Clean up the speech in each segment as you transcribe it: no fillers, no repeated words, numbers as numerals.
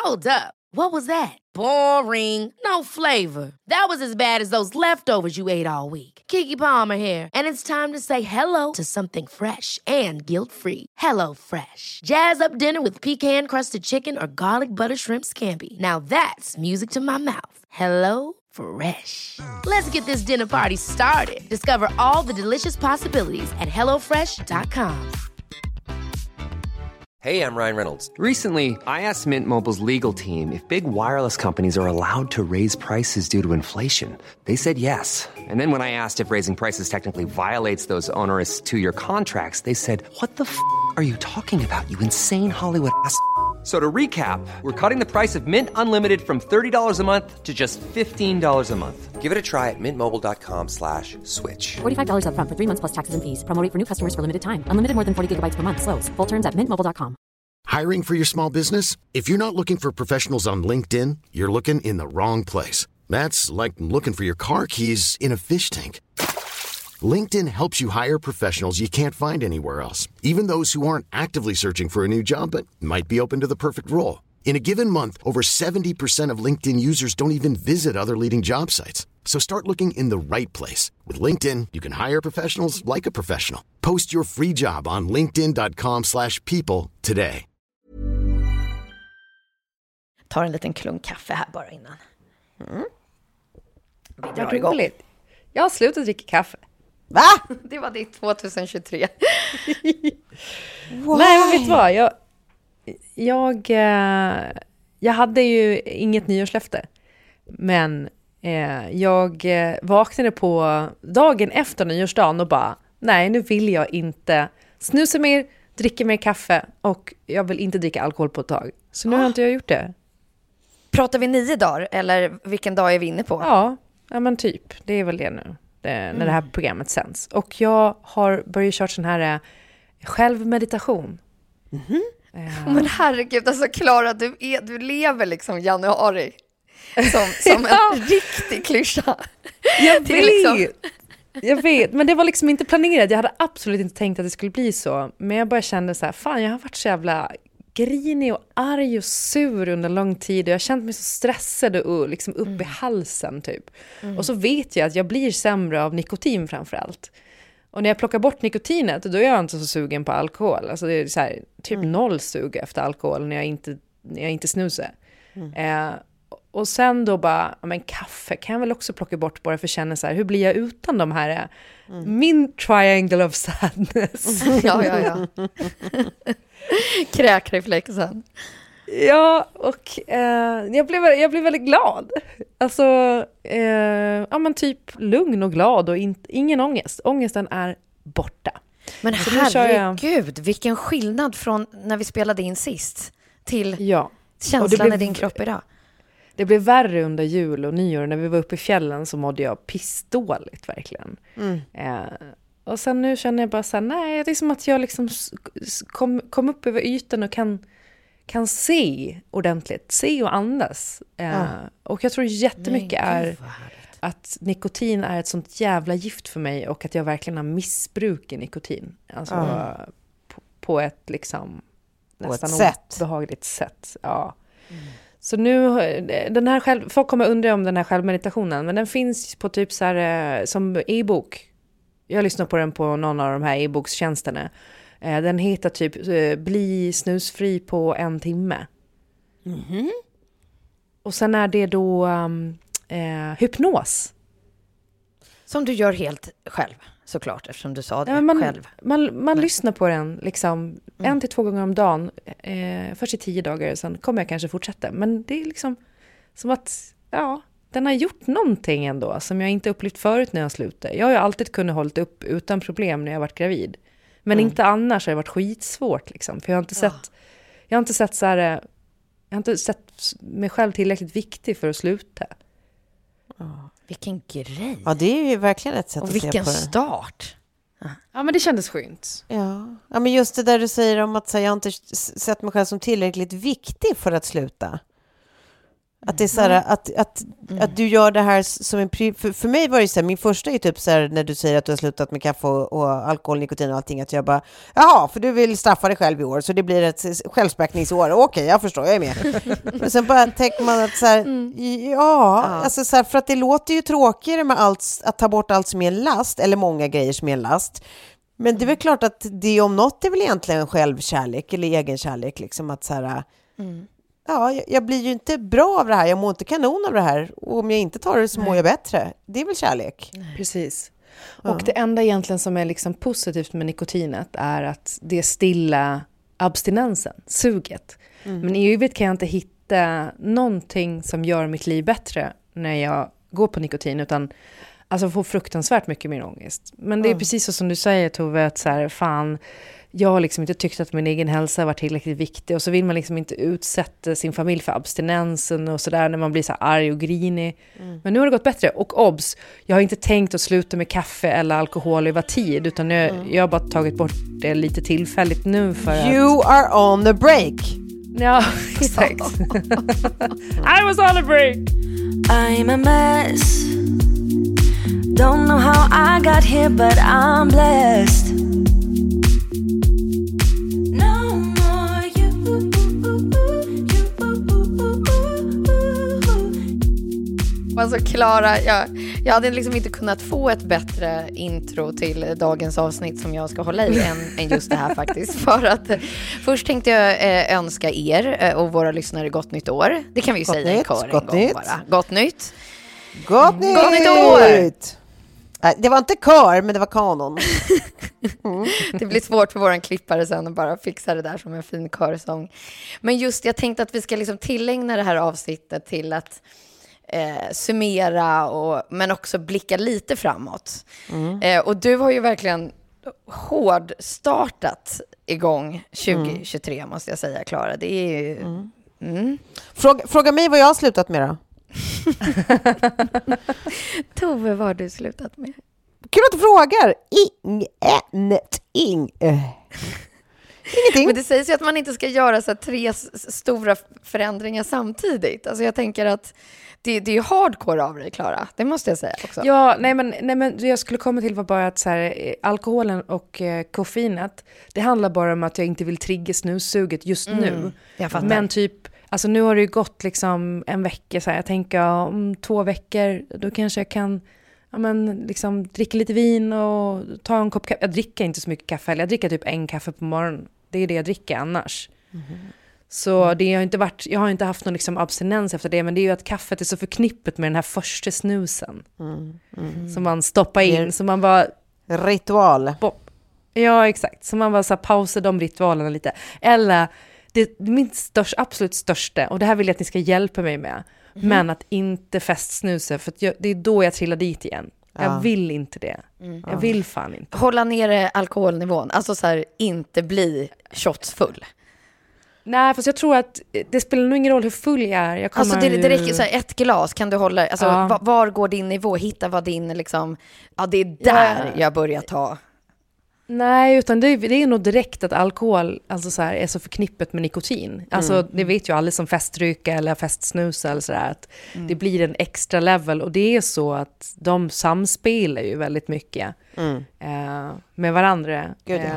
Hold up. What was that? Boring. No flavor. That was as bad as those leftovers you ate all week. Keke Palmer here, and it's time to say hello to something fresh and guilt-free. Hello Fresh. Jazz up dinner with pecan-crusted chicken or garlic butter shrimp scampi. Now that's music to my mouth. Hello Fresh. Let's get this dinner party started. Discover all the delicious possibilities at hellofresh.com. Hey, I'm Ryan Reynolds. Recently, I asked Mint Mobile's legal team if big wireless companies are allowed to raise prices due to inflation. They said yes. And then when I asked if raising prices technically violates those onerous two-year contracts, they said, "What the f*** are you talking about, you insane Hollywood ass?" So to recap, we're cutting the price of Mint Unlimited from $30 a month to just $15 a month. Give it a try at mintmobile.com/switch. $45 up front for 3 months plus taxes and fees. Promo rate for new customers for limited time. Unlimited more than 40 gigabytes per month. Slows full terms at mintmobile.com. Hiring for your small business? If you're not looking for professionals on LinkedIn, you're looking in the wrong place. That's like looking for your car keys in a fish tank. LinkedIn helps you hire professionals you can't find anywhere else, even those who aren't actively searching for a new job but might be open to the perfect role. In a given month, over 70% of LinkedIn users don't even visit other leading job sites. So start looking in the right place. With LinkedIn, you can hire professionals like a professional. Post your free job on linkedin.com/people today. Tar en liten klunk kaffe här bara innan. Vi drar Vad igång. roligt. Jag har slutat dricka kaffe. Va? Det var ditt 2023. Nej, men vet du vad? Jag hade ju inget nyårslöfte. Men jag vaknade på dagen efter nyårsdagen och bara, nej, nu vill jag inte snusa mer, dricka mer kaffe och jag vill inte dricka alkohol på ett tag. Så nu har inte jag gjort det. Pratar vi 9 dagar eller vilken dag är vi inne på? Ja, men typ. Det är väl det nu. När det här programmet sänds. Och jag har börjat köra sån här självmeditation. Men herregud, alltså Klara, du lever liksom januari som en riktig klyscha. Jag vet, men det var liksom inte planerat. Jag hade absolut inte tänkt att det skulle bli så. Men jag bara kände så här, fan, jag har varit så jävla grinig och arg och sur under lång tid. Och jag har känt mig så stressad och liksom upp i halsen typ. Och så vet jag att jag blir sämre av nikotin framförallt. Och när jag plockar bort nikotinet, då är jag inte så sugen på alkohol. Alltså det är så här, typ 0 sug efter alkohol när jag inte snusar. Och sen då bara, men kaffe kan jag väl också plocka bort bara för att känna så här, hur blir jag utan de här, min triangle of sadness. Ja. Kräkreflexen. Ja, och jag blev väldigt glad. Alltså, men typ lugn och glad och ingen ångest. Ångesten är borta. Men herregud, vilken skillnad från när vi spelade in sist till känslan i din kropp idag. Det blev värre under jul och nyår. När vi var uppe i fjällen så mådde jag pissdåligt verkligen. Och sen nu känner jag bara så här, nej, det är som att jag liksom kom upp över ytan och kan se ordentligt. Se och andas. Och jag tror jättemycket är att nikotin är ett sånt jävla gift för mig. Och att jag verkligen har missbruk i nikotin. Alltså på ett liksom nästan obehagligt sätt. Ja. Så nu, folk kommer undra om den här självmeditationen. Men den finns på typ så här, som e-bok. Jag lyssnar på den på någon av de här e-bokstjänsterna. Den heter typ Bli snusfri på 1 timme. Och sen är det då hypnos. Som du gör helt själv, såklart, eftersom du sa det själv. Man lyssnar på den liksom 1 till 2 gånger om dagen. Först i 10 dagar, sen kommer jag kanske fortsätta. Men det är liksom som att, den har gjort någonting ändå som jag inte upplevt förut när jag slutade. Jag har ju alltid kunnat hålla upp utan problem när jag varit gravid. Men inte annars har det varit skitsvårt liksom. För jag har inte sett mig själv tillräckligt viktig för att sluta. Vilken grej. Ja, det är ju verkligen ett sätt och att se på det. vilken start. Ja, men det kändes skönt. Ja, men just det där du säger om att jag inte sett mig själv som tillräckligt viktig för att sluta. Att det är så här, att du gör det här som en för mig var det så här, min första är typ så här, när du säger att du har slutat med kaffe och alkohol, nikotin och allting, att jag bara, jaha, för du vill straffa dig själv i år, så det blir ett självspäkningsår. Okej, jag förstår, jag är med. Men sen bara tänker man att så här, alltså så här, för att det låter ju tråkigare med att ta bort allt som är en last, eller många grejer som är en last. Men det är väl klart att det om något är väl egentligen självkärlek eller egenkärlek, liksom att så här, ja, jag blir ju inte bra av det här. Jag mår inte kanon av det här. Och om jag inte tar det så mår jag bättre. Det är väl kärlek. Precis. Och det enda egentligen som är liksom positivt med nikotinet är att det stilla abstinensen, suget. Men i övrigt kan jag inte hitta någonting som gör mitt liv bättre när jag går på nikotin, utan alltså får fruktansvärt mycket mer ångest. Men det är precis så som du säger, Tove, att så här, fan, jag har liksom inte tyckt att min egen hälsa var tillräckligt viktig, och så vill man liksom inte utsätta sin familj för abstinensen och sådär när man blir så arg och grinig. Men nu har det gått bättre, och obs, jag har inte tänkt att sluta med kaffe eller alkohol över tid, utan jag har bara tagit bort det lite tillfälligt nu för att... You are on the break. Ja, exakt. I was on a break. I'm a mess. Don't know how I got here, but I'm blessed. No more you. Alltså Klara, jag hade liksom inte kunnat få ett bättre intro till dagens avsnitt som jag ska hålla i än just det här faktiskt. För att först tänkte jag önska er och våra lyssnare gott nytt år. Det kan vi ju säga i kör en gång bara. Gott nytt. Gott nytt år! Det var inte kör, men det var kanon. Det blir svårt för våran klippare sen att bara fixa det där som en fin körsång. Men just, jag tänkte att vi ska liksom tillägna det här avsnittet till att summera men också blicka lite framåt. Och du har ju verkligen hård startat igång 2023, måste jag säga, Klara. Det är ju... Fråga mig vad jag har slutat med då. Tove, vad har du slutat med? Kul att du frågar. Ingenting. Men det sägs ju att man inte ska göra så 3 stora förändringar samtidigt. Alltså jag tänker att det är ju hardcore av dig, Klara. Det måste jag säga också. Ja, nej men jag skulle komma till var bara att så här, alkoholen och koffeinet, det handlar bara om att jag inte vill trigga snussuget just nu. Jag fattar. Men typ, alltså nu har det ju gått liksom en vecka, så här, jag tänker om 2 veckor, då kanske jag kan liksom dricka lite vin och ta en kopp kaffe. Jag dricker inte så mycket kaffe, jag dricker typ 1 kaffe på morgonen. Det är det jag dricker annars. Så det har inte varit, jag har inte haft någon liksom abstinens efter det, men det är ju att kaffet är så förknippat med den här första snusen. Som man stoppar in, så man bara... Ritual. Ja, exakt. Så man bara så här, pausar de ritualerna lite. Eller, det är min absolut största, och det här vill jag att ni ska hjälpa mig med, men att inte festsnusa, för att det är då jag trillar dit igen. Jag vill inte det. Jag vill fan inte. Hålla nere alkoholnivån. Alltså så här, inte bli shotsfull. Nej, fast jag tror att det spelar nog ingen roll hur full jag är. Alltså det räcker så här, 1 glas kan du hålla. Alltså var går din nivå? Hitta vad din liksom... Ja, det är där jag börjar ta. Nej, utan det är nog direkt att alkohol alltså så här, är så förknippet med nikotin. Alltså det vet ju alla som festryka eller festsnusa eller sådär, att det blir en extra level, och det är så att de samspelar ju väldigt mycket med varandra.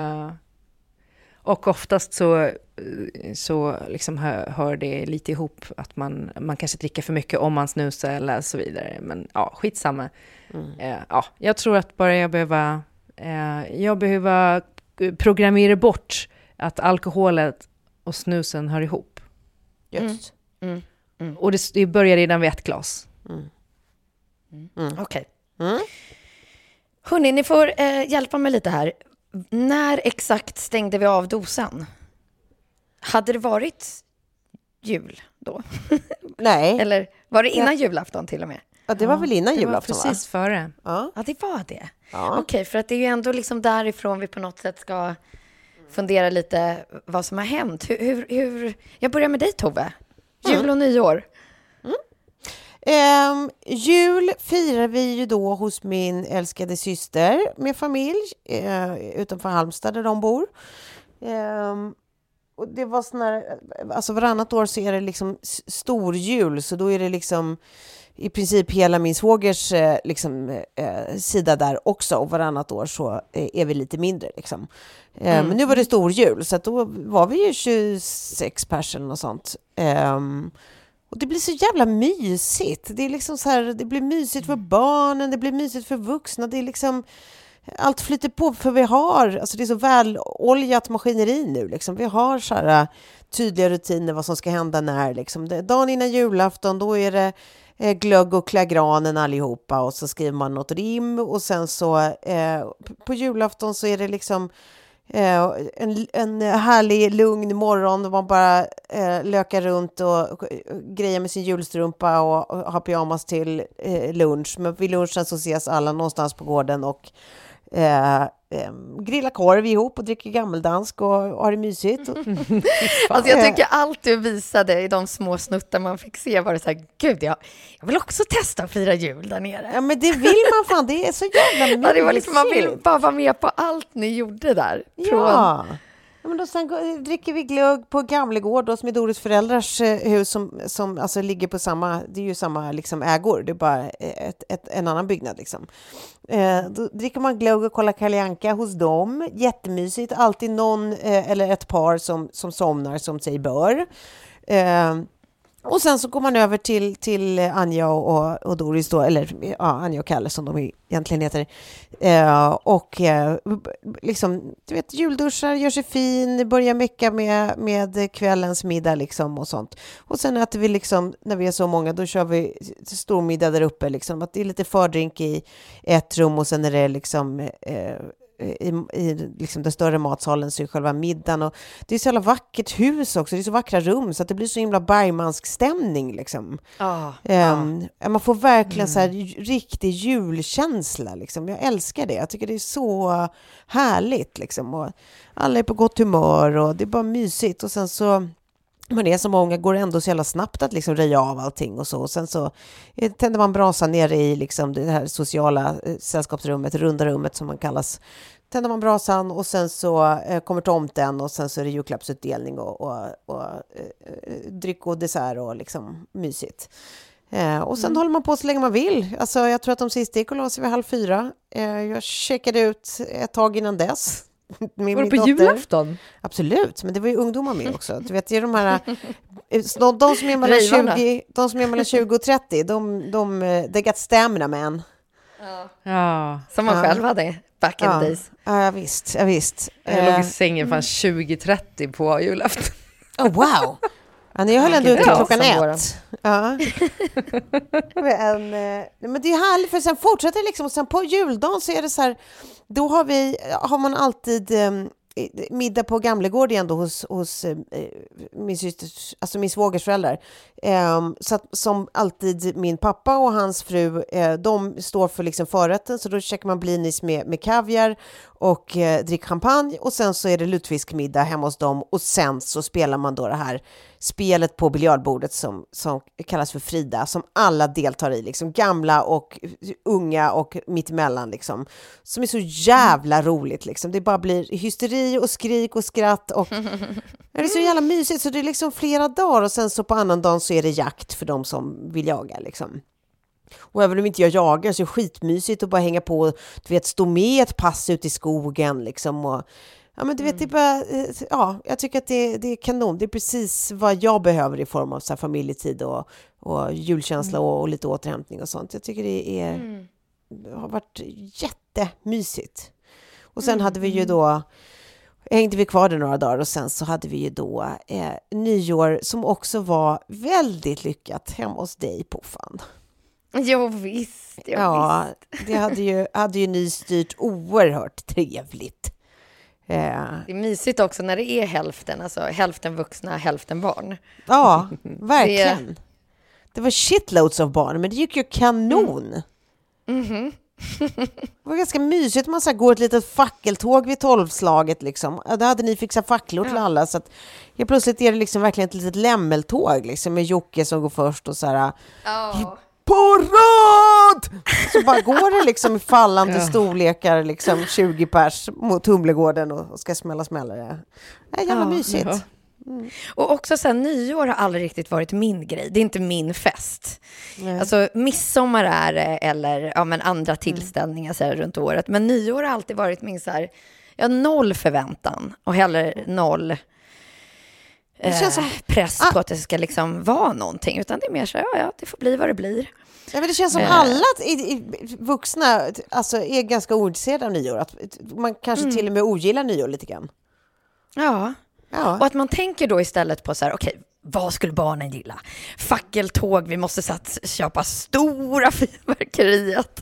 Och oftast så liksom hör det lite ihop, att man kanske dricker för mycket om man snusar eller så vidare. Men ja, skitsamma. Jag tror att bara jag behöver programmera bort att alkoholet och snusen hör ihop. Just. Och det börjar redan vid 1 glas. Okej. Hörrni, ni får hjälpa mig lite här. När exakt stängde vi av dosan? Hade det varit jul då? Nej. Eller var det innan julafton till och med? Ja, det var väl innan julafton, va? Precis före. Ja, det var det. Ja. Okej, för att det är ju ändå liksom därifrån vi på något sätt ska fundera lite vad som har hänt. Hur... Jag börjar med dig, Tove. Jul och nyår. Jul firar vi ju då hos min älskade syster med familj utanför Halmstad där de bor. och det var sån här, alltså varannat år så är det liksom stor jul, så då är det liksom i princip hela min svågers sida där också, och varannat år så är vi lite mindre liksom. Men nu var det stor jul, så att då var vi ju 26 personer och sånt. Och det blir så jävla mysigt. Det är liksom så här, det blir mysigt för barnen, det blir mysigt för vuxna. Det är liksom, allt flyter på för vi har, alltså det är så väloljat maskineri nu liksom. Vi har så här tydliga rutiner vad som ska hända när liksom. Dagen innan julafton, då är det glögg och klä granen allihopa, och så skriver man något rim, och sen så på julafton så är det liksom en härlig lugn morgon där man bara lökar runt och grejer med sin julstrumpa och har pyjamas till lunch. Men vid lunchen så ses alla någonstans på gården och grilla korv ihop och dricker gammeldansk och har det mysigt. Alltså jag tycker allt du visade i de små snuttar man fick se var det så här, gud jag vill också testa att fira jul där nere. Ja, men det vill man fan, det är så jävla mysigt. Ja, det var liksom, man vill bara vara med på allt ni gjorde där. Ja. Men då sen dricker vi glögg på Gamlegård då, som är Doris föräldrars hus som alltså ligger på samma, det är ju samma liksom ägor, det är bara en annan byggnad liksom. Då dricker man glögg och kollar Kalle Anka hos dem, jättemysigt, alltid någon eller ett par som somnar som sig bör. Och sen så går man över till Anja och Doris då, eller Anja och Kalle som de egentligen heter. Liksom, du vet, julduschar, gör sig fin, börjar mecka med kvällens middag liksom och sånt. Och sen äter vi liksom, när vi är så många, då kör vi stor middag där uppe liksom. Att det är lite fördrink i ett rum, och sen är det liksom i liksom den större matsalen så är själva middagen, och det är så jävla vackert hus också, det är så vackra rum så att det blir så himla bergmansk stämning liksom. Man får verkligen så här riktig julkänsla liksom. Jag älskar det, jag tycker det är så härligt liksom, och alla är på gott humör och det är bara mysigt, och sen så man är så många, går ändå så jävla snabbt att liksom röja av allting och så. Och sen så tänder man brasan nere i liksom det här sociala sällskapsrummet, runda rummet som man kallas. Tänder man brasan, och sen så kommer tomten, och sen så är det julklappsutdelning och dryck och dessert och liksom mysigt. Och sen håller man på så länge man vill. Alltså jag tror att de sista gick och la sig vid 3:30. Jag checkade ut ett tag innan dess. Var det på julafton? Absolut, men det var ju ungdomar med också. Du vet, det är de här de som är mellan 20 och 30, de they got stamina, man. Ja. Som man själv hade back in the days. Ja, visst. Jag låg i sängen fan 20-30 på julafton. Oh, wow. Ja, ni höll ändå ut till klockan 1. Ja. Men det är härligt, för sen fortsätter det liksom, och sen på juldagen så är det så här, då har man alltid middag på Gamlegård igen då hos min systers, alltså min svågers föräldrar. Så att, som alltid min pappa och hans fru, de står för liksom förrätten, så då käkar man blinis med kaviar och dricker champagne, och sen så är det lutfiskmiddag hemma hos dem, och sen så spelar man då det här spelet på biljardbordet som kallas för Frida, som alla deltar i liksom, gamla och unga och mittemellan liksom, som är så jävla roligt liksom. Det bara blir hysteri och skrik och skratt, och det är så jävla mysigt, så det är liksom flera dagar, och sen så på annan dag så är det jakt för de som vill jaga liksom. Och även om inte jag jagar så är det skitmysigt att bara hänga på, du vet, stå med ett pass ut i skogen liksom, och ja, men du vet, det är bara, jag tycker att det är kanon. Det är precis vad jag behöver i form av så här familjetid och julkänsla och lite återhämtning och sånt. Jag tycker det har varit jättemysigt. Och sen hade vi ju då, hängde vi kvar där några dagar, och sen så hade vi ju då nyår som också var väldigt lyckat hemma hos dig, Puffan. Jo visst. Det hade ju ni styrt oerhört trevligt. Det är mysigt också när det är hälften, alltså hälften vuxna, hälften barn. Ja, verkligen. Det var shitloads av barn, men det gick ju kanon. Det var ganska mysigt. Man så här går ett litet fackeltåg vid 12-slaget liksom. Då hade ni fixat facklor till alla, så att plötsligt är det liksom verkligen ett litet lämmeltåg liksom, med Jocke som går först och så här. På rad! Så bara går det liksom i fallande storlekar liksom 20 pers mot Humlegården och ska smälla det. Det är jävla mysigt. Och också så här, nyår har aldrig riktigt varit min grej. Det är inte min fest. Alltså midsommar är det, eller men andra tillställningar så här, runt året. Men nyår har alltid varit min så här, noll förväntan och heller noll press på att det ska liksom vara någonting. Utan det är mer så här, det får bli vad det blir. Ja, men det känns som alla vuxna alltså, är ganska ointresserade av nyår. Att man kanske till och med ogillar nyår lite grann. Ja. Och att man tänker då istället på så här, okej, vad skulle barnen gilla? Fackeltåg, vi måste köpa stora fyrverkeriet.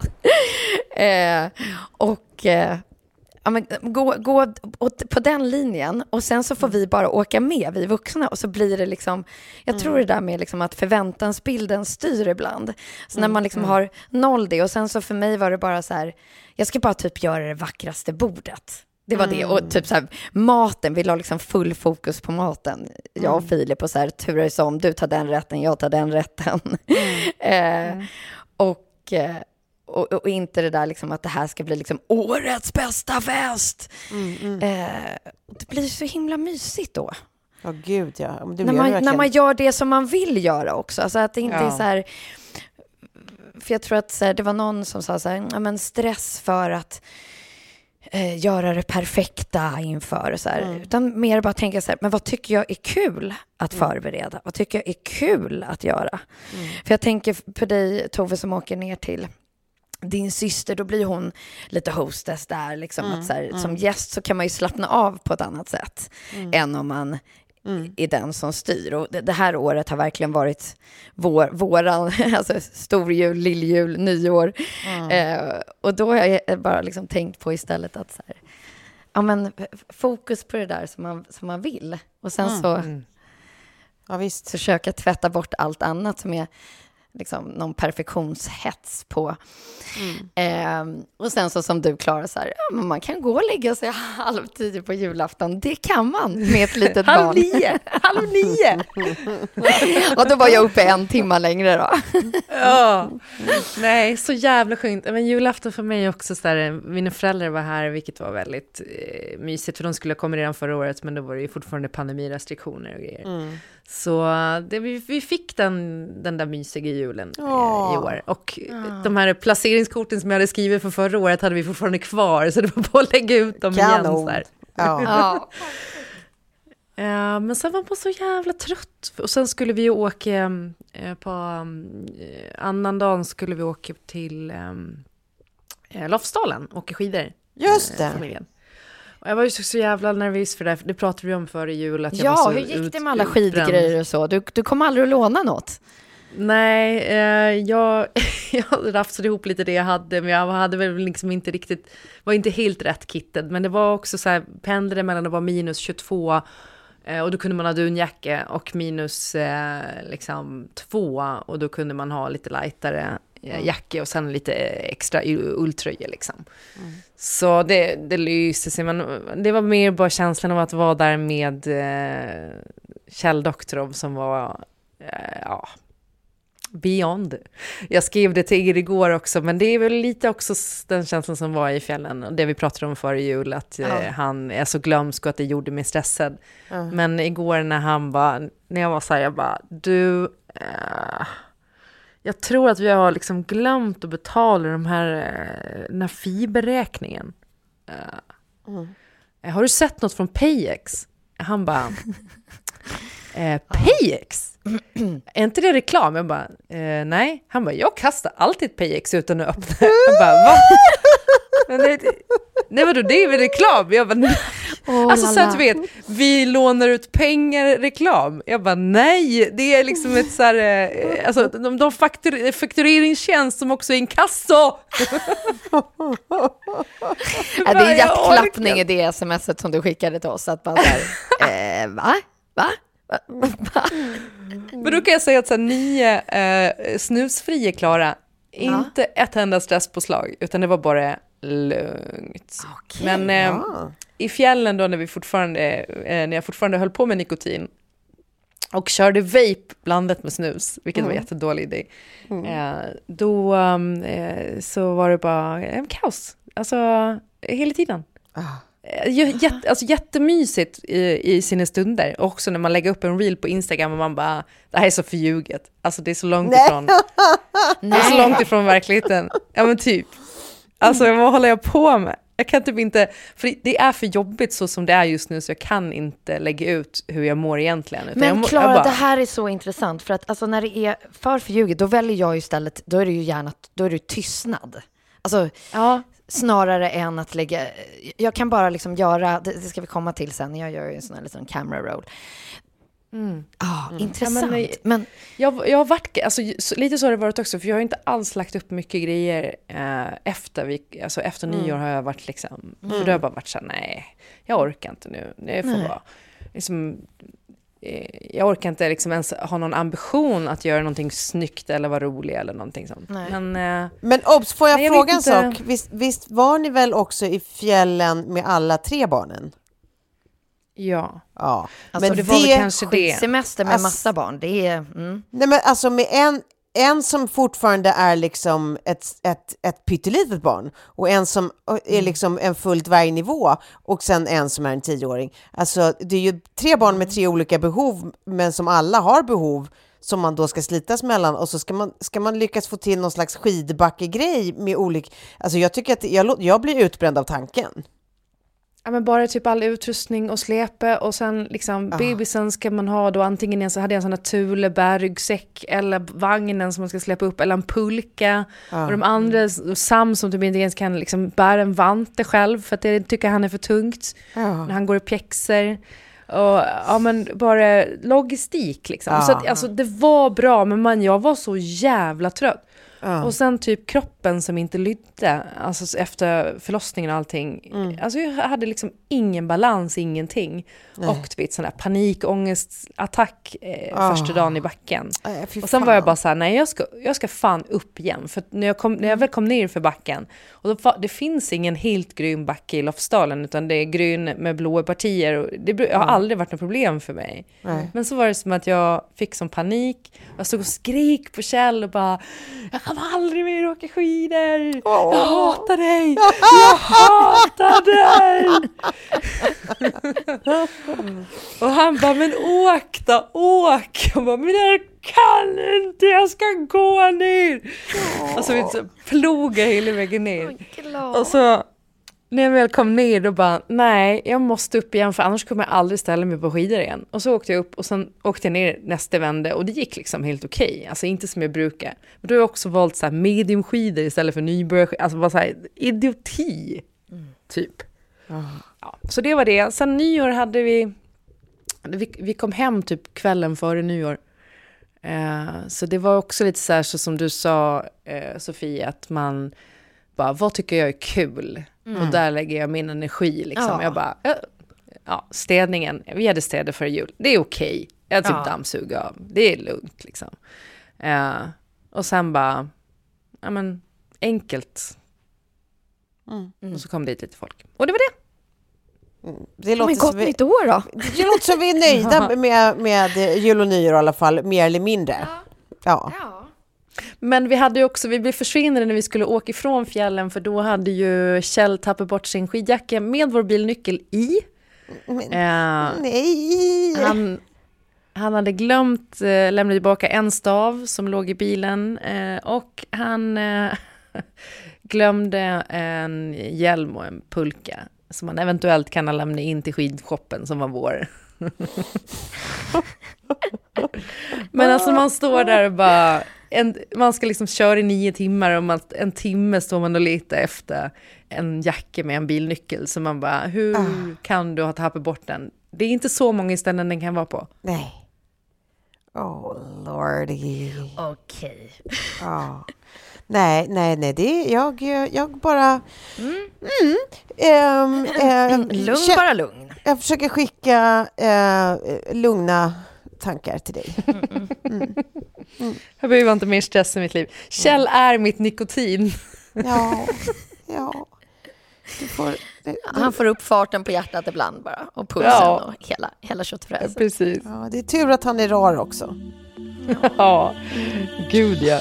Gå på den linjen och sen så får vi bara åka med, vi vuxna, och så blir det liksom, jag tror det där med liksom att förväntansbilden styr ibland. Så när man liksom har noll det, och sen så för mig var det bara så här, jag ska bara typ göra det vackraste bordet. Det var det, och typ så här, maten, vi la liksom full fokus på maten. Jag och Filip, och så här, turades om, du tar den rätten, jag tar den rätten. Och inte det där liksom att det här ska bli liksom årets bästa fest. Det blir så himla mysigt då. Ja, gud ja. När man gör det som man vill göra också. Alltså att det inte är så här... För jag tror att så här, det var någon som sa så här, men stress för att göra det perfekta inför. Så här. Utan mer bara tänka så här, men vad tycker jag är kul att förbereda? Vad tycker jag är kul att göra? För jag tänker på dig, Tove, som åker ner till din syster, då blir hon lite hostess där. Liksom, att så här, som gäst så kan man ju slappna av på ett annat sätt än om man är den som styr. Och det här året har verkligen varit våran, alltså storjul, lilljul, nyår. Och då har jag bara liksom tänkt på istället att så här, fokus på det där som man vill. Och sen så försöka tvätta bort allt annat som är liksom någon perfektionshets på. Och sen så som du klarar så här, men man kan gå och lägga sig 9:30 på julafton. Det kan man med ett litet barn. 8:30. Och då var jag uppe 1 timme längre då. Nej, så jävla skönt. Men julafton för mig också så där, mina föräldrar var här, vilket var väldigt mysigt, för de skulle komma redan förra året, men då var det ju fortfarande pandemirestriktioner och grejer. Så vi fick den där mysiga julen i år. Och de här placeringskorten som jag hade skrivit för förra året hade vi fortfarande kvar, så det var på att lägga ut dem igen. Så här. Men sen var man så jävla trött. Och sen skulle vi åka på annan dagen skulle vi åka till Lofsdalen och åka skidor. Just det. Familjen. Och jag var ju så jävla nervös för det pratade vi om före jul. Att jag var så hur gick det med alla skidgrejer och så? Du kom aldrig att låna något? Nej, jag hade rafsat ihop lite det jag hade, men jag hade väl liksom inte riktigt, var inte helt rätt kitted, men det var också så här, pendlade mellan att vara minus 22 och då kunde man ha dunjacka, och minus liksom 2, och då kunde man ha lite lightare jacka och sen lite extra ulltröja liksom. Så det lyste sig, men det var mer bara känslan av att vara där med Kjell Doktorov som var beyond. Jag skrev det till er igår också, men det är väl lite också den känslan som var i fjällen, och det vi pratade om före jul, att han är så glömsk och att det gjorde mig stressad. Men igår när jag var så här, jag bara, jag tror att vi har liksom glömt att betala den här fiberräkningen. Har du sett något från Payex? Han bara, Payex? Är inte det reklam? Jag bara, nej. Han bara, jag kastar alltid Payex utan att öppna. Jag bara, va? Nej, vadå, det är väl reklam? Jag bara, alltså så att du vet, vi lånar ut pengar, reklam. Jag bara, nej, det är liksom ett så här, alltså de faktureringstjänst som också är inkasso. Det är hjärtklappning i det smset som du skickade till oss, att man såhär, va? Men då kan jag säga att så här, 9 snusfria klara, inte ett enda stresspåslag, utan det var bara lugnt. Okay, men i fjällen då, när jag fortfarande höll på med nikotin och körde vape blandat med snus, vilket var jättedålig idé, då så var det bara kaos, alltså hela tiden. Jättemysigt i sina stunder. Också när man lägger upp en reel på Instagram och man bara, det här är så förljuget. Alltså det är så långt ifrån. Det är så långt ifrån verkligheten. Ja men typ. Alltså vad håller jag på med? Jag kan typ inte, för det är för jobbigt så som det är just nu, så jag kan inte lägga ut hur jag mår egentligen. Utan men Klara, det här är så intressant, för att alltså, när det är för förljuget, då väljer jag istället, då är det ju gärna, då är det tystnad. Alltså, snarare än att lägga, jag kan bara liksom göra, det ska vi komma till sen, jag gör ju en sån här liten camera roll. Intressant. Ja, men jag har varit, alltså, lite så har det varit också, för jag har inte alls lagt upp mycket grejer efter nyår har jag varit liksom, för då har jag bara varit så här, nej, jag orkar inte nu. Det får vara liksom, jag orkar inte liksom ens ha någon ambition att göra någonting snyggt eller vara rolig eller någonting sånt. Men obs, får jag fråga en sak? Visst var ni väl också i fjällen med alla 3 barnen? Ja. Alltså, men det var väl kanske det. Semester med massa barn, det är... Nej, men alltså med en som fortfarande är liksom ett pyttelitet barn och en som är liksom en full dvärgnivå och sen en som är en 10-åring. Alltså det är ju 3 barn med 3 olika behov, men som alla har behov som man då ska slitas mellan, och så ska man lyckas få till någon slags skidbackegrej med olika... Alltså jag tycker att jag blir utbränd av tanken. Ja, men bara typ all utrustning och släpe, och sen liksom bebisen ska man ha då antingen hade jag en sån här Thule-bärryggsäck eller vagnen som man ska släppa upp, eller en pulka, och de andra, Sam som typ inte ens kan liksom bära en vante själv för att det tycker han är för tungt när han går i pjäxor. Och men bara logistik liksom. Så att, alltså, det var bra, men jag var så jävla trött. Och sen typ kroppen som inte lydde, alltså efter förlossningen och allting. Alltså jag hade liksom ingen balans, ingenting. Och typ sån där panikångestattack första dagen i backen. Och sen var jag bara så här, nej jag ska fan upp igen. För när jag väl kom ner för backen, och det finns ingen helt grön backe i Lofsdalen, utan det är grön med blåa partier. Och det har aldrig varit något problem för mig. Men så var det som att jag fick som panik. Jag stod och skrik på Kjell och bara, jag kan aldrig mer åka skidor. Jag hatar dig. Jag hatar dig. Och han bara, men åk då, åk. Jag bara, men jag kan inte, jag ska gå ner. Och så ploga hela vägen ner. Och så när jag väl kom ner då bara, nej, jag måste upp igen, för annars kommer jag aldrig ställa mig på skidor igen. Och så åkte jag upp och sen åkte jag ner nästa vände, och det gick liksom helt okej. Alltså inte som jag brukar. Men då har jag också valt så här mediumskidor istället för nybörjarskidor. Alltså bara så här idioti typ. Ja, så det var det. Sen nyår hade vi kom hem typ kvällen före nyår. Så det var också lite så här, så som du sa, Sofie, att man bara, vad tycker jag är kul? Och där lägger jag min energi liksom. Jag bara, städningen, vi hade städat för jul, det är okej. Jag typ dammsuger av, det är lugnt liksom. Och sen bara, ja men enkelt. Och så kom det lite folk. Och det var det. Det låter men gott nytt år då. Det låter som vi är nöjda med jul och nyår i alla fall, mer eller mindre. Ja. Men vi blev försvinnade när vi skulle åka ifrån fjällen, för då hade ju Kjell tappat bort sin skidjacka med vår bilnyckel i. Nej. Han hade glömt lämna tillbaka en stav som låg i bilen, och han glömde en hjälm och en pulka som man eventuellt kan lämna in till skidshoppen som var vår. Men alltså man står där och bara man ska liksom köra i 9 timmar, och en timme står man och letar efter en jacka med en bilnyckel, så man bara, hur kan du ha tappat bort den? Det är inte så många ställen den kan vara på. Nej. Oh lordy. Okej. Nej, det är jag bara... Lugn. Jag försöker skicka lugna tankar till dig. Jag behöver inte mer stress i mitt liv. Kjell är mitt nikotin. Ja. Han får upp farten på hjärtat ibland bara, och pulsen och hela köttfräsen. Precis. Ja, det är tur att han är rar också. Ja, gud ja.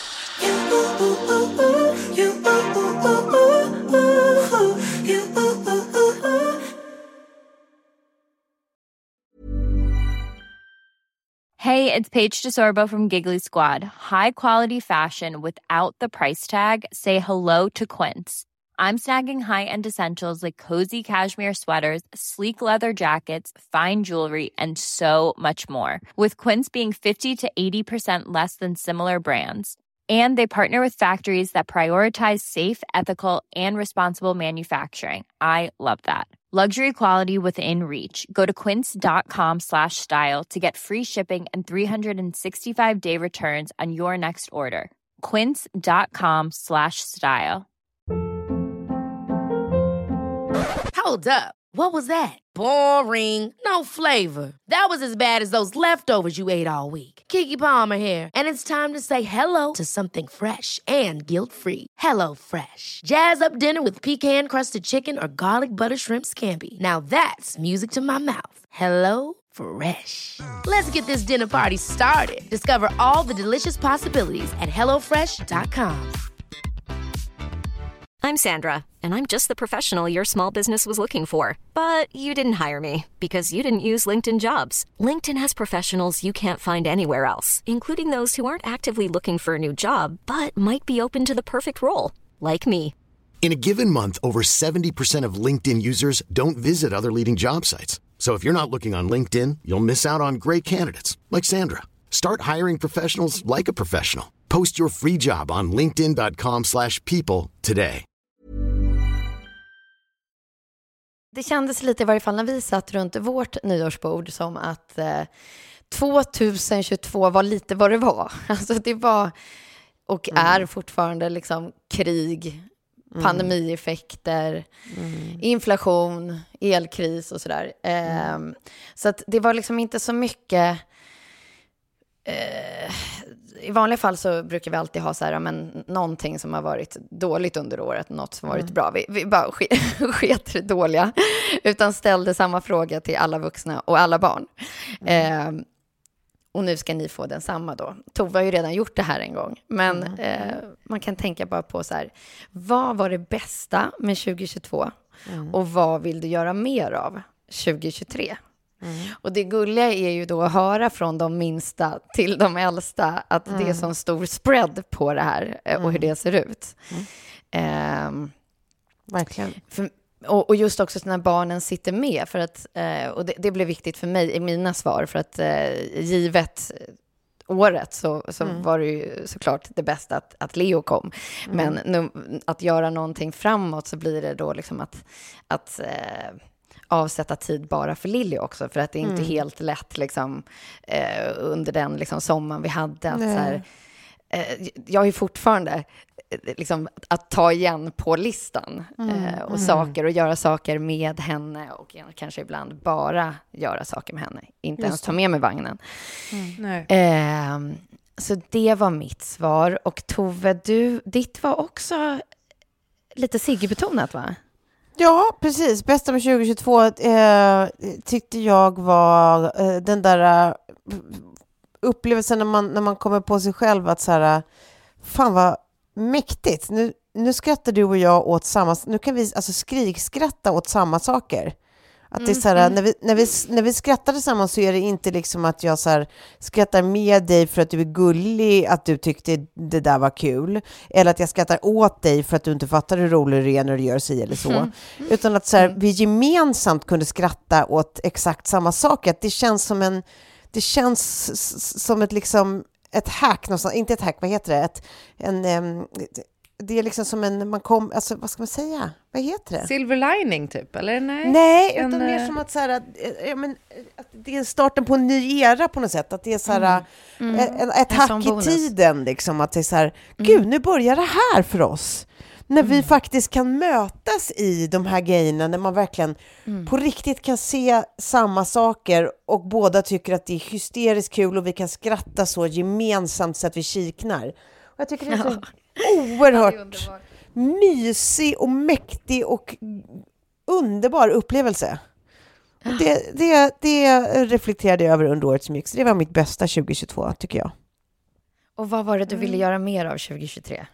Hey, it's Paige DeSorbo from Giggly Squad. High quality fashion without the price tag. Say hello to Quince. I'm snagging high-end essentials like cozy cashmere sweaters, sleek leather jackets, fine jewelry, and so much more. With Quince being 50 to 80% less than similar brands. And they partner with factories that prioritize safe, ethical, and responsible manufacturing. I love that. Luxury quality within reach. Go to quince.com/style to get free shipping and 365-day returns on your next order. Quince.com/style. Hold up. What was that? Boring. No flavor. That was as bad as those leftovers you ate all week. Keke Palmer here, and it's time to say hello to something fresh and guilt-free. Hello Fresh. Jazz up dinner with pecan-crusted chicken or garlic butter shrimp scampi. Now that's music to my mouth. Hello Fresh. Let's get this dinner party started. Discover all the delicious possibilities at hellofresh.com. I'm Sandra, and I'm just the professional your small business was looking for. But you didn't hire me because you didn't use LinkedIn Jobs. LinkedIn has professionals you can't find anywhere else, including those who aren't actively looking for a new job, but might be open to the perfect role, like me. In a given month, over 70% of LinkedIn users don't visit other leading job sites. So if you're not looking on LinkedIn, you'll miss out on great candidates like Sandra. Start hiring professionals like a professional. Post your free job on linkedin.com/people today. Det kändes lite i varje fall när vi satt runt vårt nyårsbord som att 2022 var lite vad det var. Alltså det var och är fortfarande liksom krig, pandemieffekter, inflation, elkris och sådär. Så att det var liksom inte så mycket... I vanliga fall så brukar vi alltid ha så här, men någonting som har varit dåligt under året, något som har varit bra. Vi bara sket det dåliga, utan ställde samma fråga till alla vuxna och alla barn. Och nu ska ni få den samma då. Tove har ju redan gjort det här en gång. Men man kan tänka bara på så här, vad var det bästa med 2022? Och vad vill du göra mer av 2023? Och det gulliga är ju då att höra från de minsta till de äldsta att det är sån stor spread på det här och hur det ser ut. Verkligen. Och just också när barnen sitter med, för att, och det blev viktigt för mig i mina svar, för att givet året så var det ju såklart det bästa att Leo kom. Men nu, att göra någonting framåt så blir det då liksom att avsätta tid bara för Lilly också, för att det är inte helt lätt liksom, under den liksom, sommaren vi hade. Att, så här, jag är fortfarande liksom, att ta igen på listan och saker och göra saker med henne och kanske ibland bara göra saker med henne. Inte ens ta med mig vagnen. Så det var mitt svar. Och Tove, ditt var också lite Sigge-betonat, va? Ja, precis. Bästa med 2022 tyckte jag var den där upplevelsen när man kommer på sig själv att så här, fan vad mäktigt. Nu skrattar du och jag åt samma, nu kan vi alltså skrikskratta åt samma saker. Att det är så här, när vi skrattar tillsammans så är det inte liksom att jag så här, skrattar med dig för att du är gullig, att du tyckte det där var kul, eller att jag skrattar åt dig för att du inte fattar hur rolig det är när du gör sig eller så. Utan att så här, vi gemensamt kunde skratta åt exakt samma sak. Att det känns som ett liksom ett hack någonstans, inte ett hack, vad heter det? Det är liksom som en, alltså vad ska man säga? Vad heter det? Silver lining typ, eller nej? Nej, utan mer som att så här, att det är starten på en ny era på något sätt. Att det är så här, ett hack i tiden liksom. Att det är så här, gud, nu börjar det här för oss. När vi faktiskt kan mötas i de här grejerna, när man verkligen på riktigt kan se samma saker och båda tycker att det är hysteriskt kul och vi kan skratta så gemensamt så att vi kiknar. Och jag tycker det är så oerhört mysig och mäktig och underbar upplevelse. Och det reflekterade jag över under året som gick. Så det var mitt bästa 2022, tycker jag. Och vad var det du ville göra mer av 2023?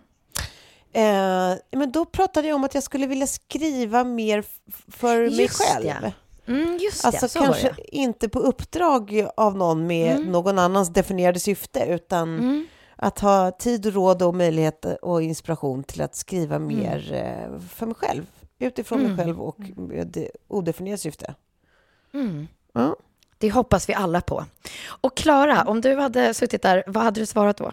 Men då pratade jag om att jag skulle vilja skriva mer för mig själv. Just alltså det, så kanske var det. inte på uppdrag av någon med någon annans definierade syfte, utan att ha tid och råd och möjlighet och inspiration till att skriva mer för mig själv. Utifrån mig själv och med odefinierat syfte. Ja. Det hoppas vi alla på. Och Klara, om du hade suttit där, vad hade du svarat då?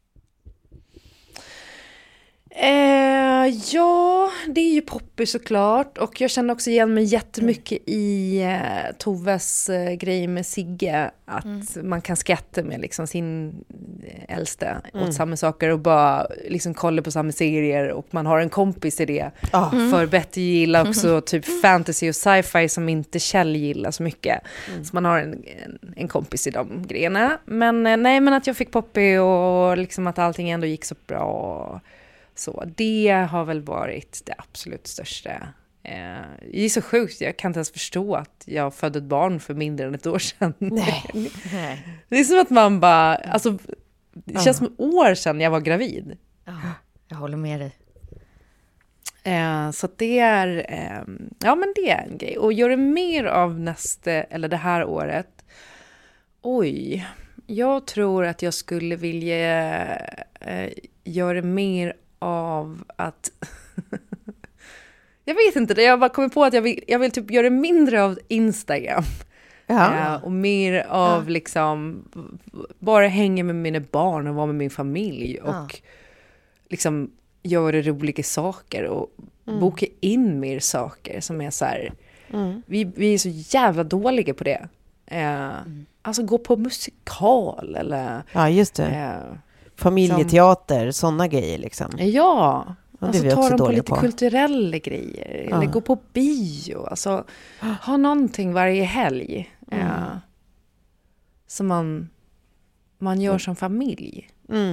Ja, det är ju Poppy såklart. Och jag känner också igen mig jättemycket i Toves grej med Sigge. Att man kan skratta med liksom sin äldste åt samma saker och bara liksom kolla på samma serier. Och man har en kompis i det. För Betty gillar också typ fantasy och sci-fi som inte Kjell gillar så mycket. Så man har en kompis i de grejerna. Men nej, men att jag fick Poppy och liksom att allting ändå gick så bra. Så det har väl varit det absolut största. Det är så sjukt, jag kan inte ens förstå att jag födde ett barn för mindre än ett år sedan. Nej. Det är som att man bara, alltså, det känns som år sedan jag var gravid. Jag håller med dig. Så det är, ja men det är en grej. Och gör det mer av det här året. Jag tror att jag skulle vilja göra mer av att jag vet inte, jag bara kommer på att jag vill typ göra mindre av Instagram och mer av liksom bara hänga med mina barn och vara med min familj och liksom göra roliga saker och boka in mer saker som är så här, vi är så jävla dåliga på det. Alltså gå på musikal eller just det. Familjeteater, sådana grejer liksom. Ja, alltså ta dem på lite på. Kulturella grejer. Eller gå på bio. Alltså ha någonting varje helg. Som man gör som familj.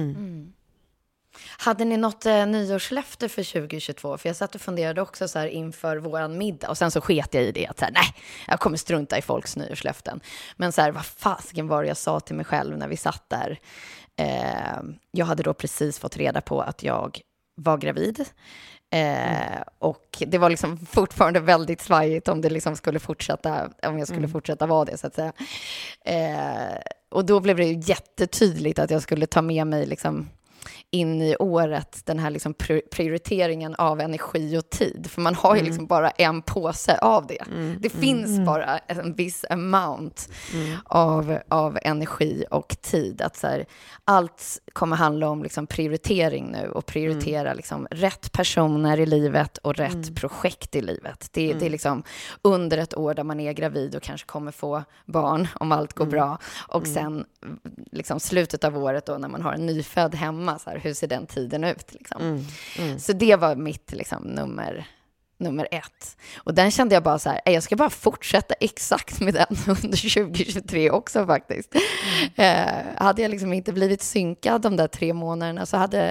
Hade ni något nyårslöfte för 2022? För jag satt och funderade också så här inför våran middag. Och sen så sket jag i det. Att så här, nej, jag kommer strunta i folks nyårslöften. Men så här, vad fasken var det jag sa till mig själv när vi satt där? Jag hade då precis fått reda på att jag var gravid. Och det var liksom fortfarande väldigt svajigt om det liksom skulle fortsätta, om jag skulle fortsätta vara det så att säga. Och då blev det ju jättetydligt att jag skulle ta med mig liksom in i året den här liksom prioriteringen av energi och tid. För man har ju liksom bara en påse av det. Det finns bara en viss amount av energi och tid. Att så här, allt kommer handla om liksom prioritering nu och prioritera liksom rätt personer i livet och rätt projekt i livet. Det är liksom under ett år där man är gravid och kanske kommer få barn om allt går bra. Och sen liksom slutet av året då när man har en nyfödd hemma, så här, hur ser den tiden ut liksom. Så det var mitt liksom nummer 1. Och den kände jag bara så här, jag ska bara fortsätta exakt med den under 2023 också faktiskt. Hade jag liksom inte blivit synkad de där 3 månaderna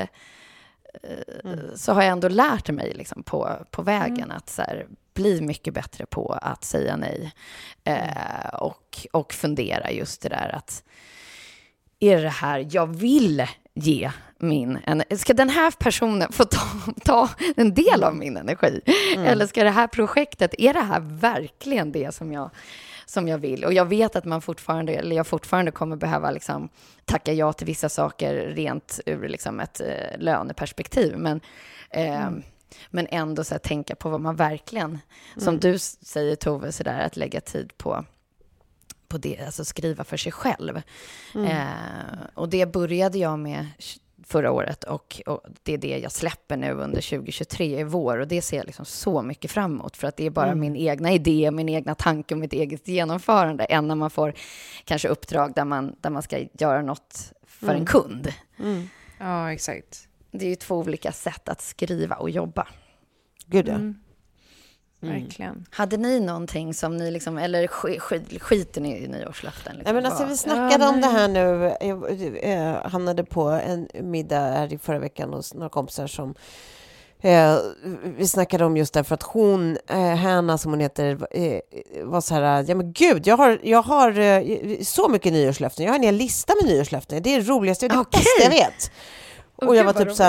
så har jag ändå lärt mig liksom på vägen att så här, bli mycket bättre på att säga nej och fundera just det där att är det här jag vill ge ska den här personen få ta en del av min energi? Eller ska det här projektet, är det här verkligen det som jag vill? Och jag vet att jag fortfarande kommer behöva liksom tacka ja till vissa saker rent ur liksom ett löneperspektiv. Men ändå så här, tänka på vad man verkligen, som du säger Tove, så där, att lägga tid på det, alltså skriva för sig själv. Och det började jag med förra året och det är det jag släpper nu under 2023 i vår, och det ser jag liksom så mycket fram emot, för att det är bara min egna idé, min egna tanke och mitt eget genomförande, än när man får kanske uppdrag där man ska göra något för en kund. Ja, exakt. Det är ju 2 olika sätt att skriva och jobba. Gud ja. Verkligen. Hade ni någonting som ni liksom, eller skiter ni i nyårslöften? Liksom? Nej, men alltså, vi snackade om det här nu. Jag hamnade på en middag här i förra veckan hos några kompisar som vi snackade om just därför att hon, Hanna som hon heter, var så här, ja men gud, jag har så mycket nyårslöften. Jag har en hel lista med nyårslöften. Det är det roligaste, det är det bästa jag vet. Och jag var typ så här,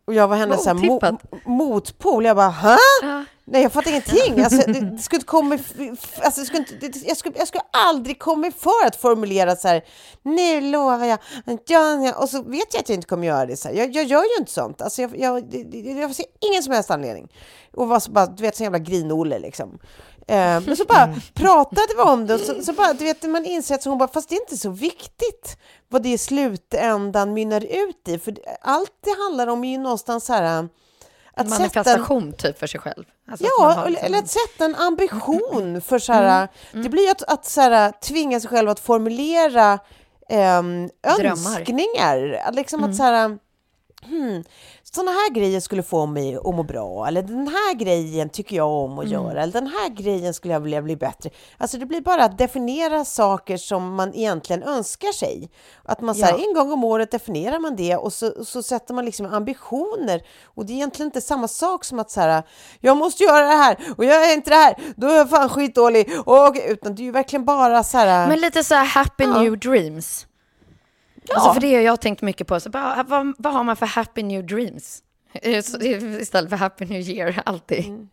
Och jag var hennes motpol. Jag bara, hä? Nej, jag fattar ingenting. Alltså, det skulle inte komma... Alltså, jag skulle aldrig komma för att formulera så här, nu lovar jag. Och så vet jag att jag inte kommer göra det. Så här. Jag gör ju inte sånt. Alltså, jag ser ingen som helst anledning. Och var så bara, du vet, så jävla grinolle liksom. Men så bara pratade vi om det. Och så bara, du vet, man inser att hon bara, fast det är inte så viktigt vad det i slutändan mynnar ut i. För allt det handlar om är ju någonstans så här... Att manifestation typ för sig själv. Alltså eller att sätta en ambition för så här, det blir ju att så här, tvinga sig själv att formulera önskningar. Liksom att så här, sådana här grejer skulle få mig att må bra, eller den här grejen tycker jag om att göra, eller den här grejen skulle jag vilja bli bättre. Alltså det blir bara att definiera saker som man egentligen önskar sig. Att man så här, en gång om året definierar man det, och så sätter man liksom ambitioner, och det är egentligen inte samma sak som att så här, jag måste göra det här, och jag är inte det här, då är jag fan skitdålig, utan det är ju verkligen bara så här... Men lite så här happy new dreams. Ja. Alltså för det har jag tänkt mycket på. Så bara, vad har man för happy new dreams? Istället för happy new year, alltid.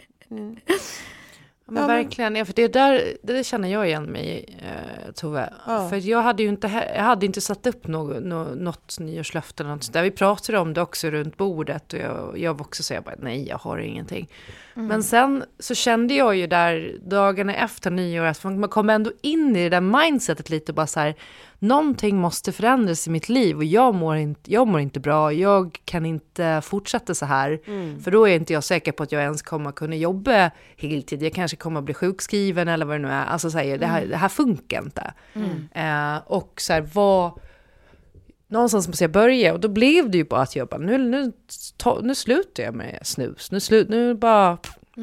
Men verkligen, för det känner jag igen mig, Tove. För jag hade inte satt upp något nyårslöfte eller något där. Vi pratade om det också runt bordet, och jag var också så jag bara, nej, jag har ingenting. Men sen så kände jag ju där dagarna efter nyår att man kommer ändå in i det där mindsetet lite, bara så här, någonting måste förändras i mitt liv, och jag mår inte bra, jag kan inte fortsätta så här, för då är inte jag säker på att jag ens kommer kunna jobba heltid, jag kanske kommer att bli sjukskriven eller vad det nu är, alltså säger det här funkar inte. Och så här, någonstans måste jag börja, och då blev det ju bara att jag bara, nu slutar jag med snus, nu bara